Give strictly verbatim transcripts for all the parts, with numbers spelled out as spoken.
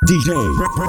ди джей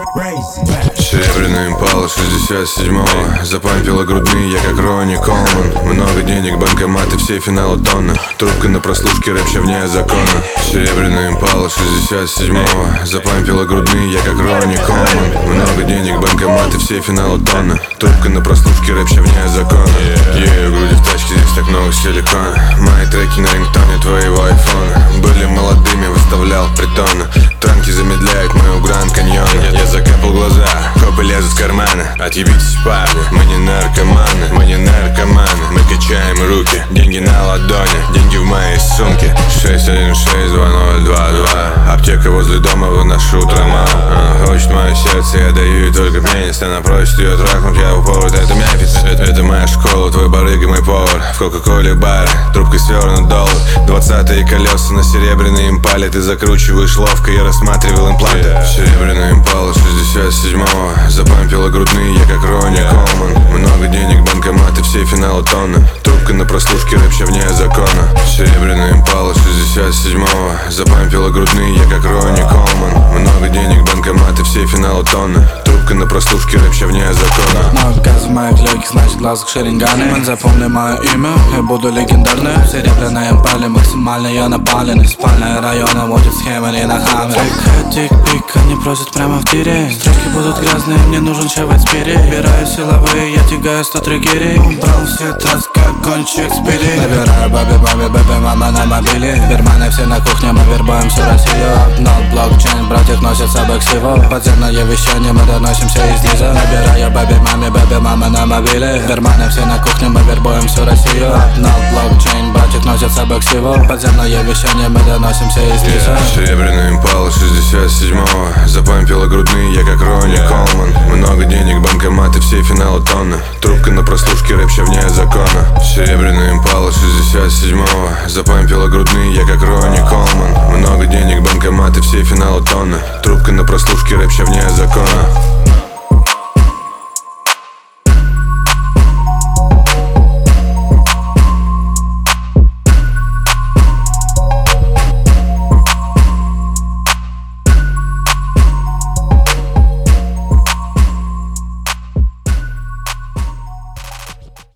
Razy. Серебряная импала шестьдесят седьмого запампила грудные, я как Ронни Колман. Много денег, банкоматы, все финалы тонны. Трубка на прослушке, рэп ща вне закона. Серебряная импала шестьдесят седьмого запампила грудные, я как Ронни Колман. Много денег, банкоматы, все финалы тонны. Трубка на прослушке, рэп ща вне закона. Ею груди в тачке, здесь так много силикона. Мои треки на рингтоне твоего айфона. Были молодыми, выставлял притоны. Танки замедляют мою Гранд Каньон. Я закапал глаза, копы лезут в карманы. Отъебитесь, парни, мы не наркоманы. Мы не наркоманы, мы качаем руки. Деньги на ладони, деньги в моей сумке. Шесть один шесть два ноль два два. Аптека возле дома, выношу трамал. Она хочет мое сердце, я даю ей только пенис. Она просит ее трахнуть, я упорот. Это Мемфис, это, это моя школа. Твой барыга, мой повар. В кока-коле баре, трубкой свернут доллар. Двадцатые колеса на серебряной импале. Ты закручиваешь ловко, я рассматривал импланты. Серебряная импала шестьдесят седьмого запампила грудные, я как Ронни Колман. Много денег, банкоматы, все финалы тонны. Трубка на прослушке, рэп ща вне закона. Серебряная импала шестьдесят седьмого запампила грудные, я как Ронни Колман. Много денег, банкоматы, все финалы тонны. Трубка на прослушке, рэп ща вне закона. Много газ в моих легких, значит в глазах шеринганы. Запомни мое имя, я буду легендарным. Серебряная импале, максимально я напален. Из спального района водит схемы не на хаммере. Тик-тик-пик, они просят прямо в тире. Строчки будут грязные, мне нужен шевать спири. Убираю силовые, я тягаю сто триггерей. Убрал все трасс, как гонщик спиди. Набираю баби, баби, баби, мама на мобиле. Берманы все на кухне, мы вербуем всю Россию. Нот, блокчейн, братьев носят с собой ксиво. Подземное вещание, мы доносимся из низа. Набираю баби, маме, баби, мама на мобиле. Берманы все на кухне, мы вербуем всю Россию. Нот, блокчейн, братьев носят с собой ксиво. Подземное вещание, мы доносимся из низа. Серебряная импала шестьдесят седьмого запампила грудные, я как Ронни Колман. Много денег, банкоматы, все финалы тонны. Трубка на прослушке, рэп ща вне закона. Серебряная импала шестьдесят седьмого запампила грудные, я как Ронни Колман. Много денег, банкоматы, все финалы тонны. Трубка на прослушке, рэп ща вне закона.